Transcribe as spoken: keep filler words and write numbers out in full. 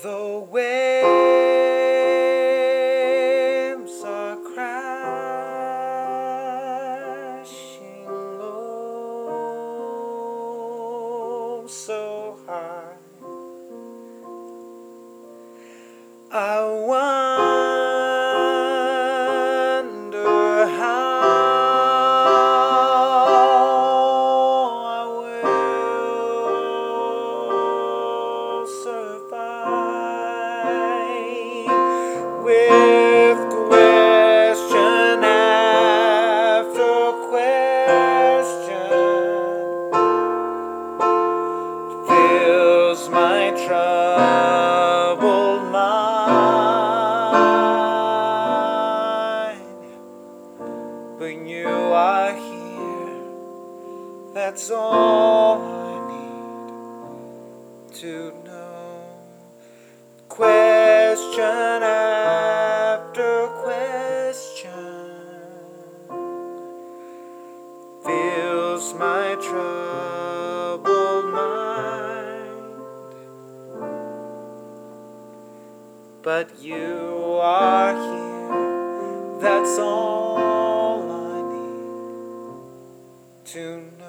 The waves are crashing low so high. I wonder how I will survive with question after question fills my troubled mind. But you are here, that's all I need to know. Question after question fills my troubled mind. But you are here, that's all I need to know.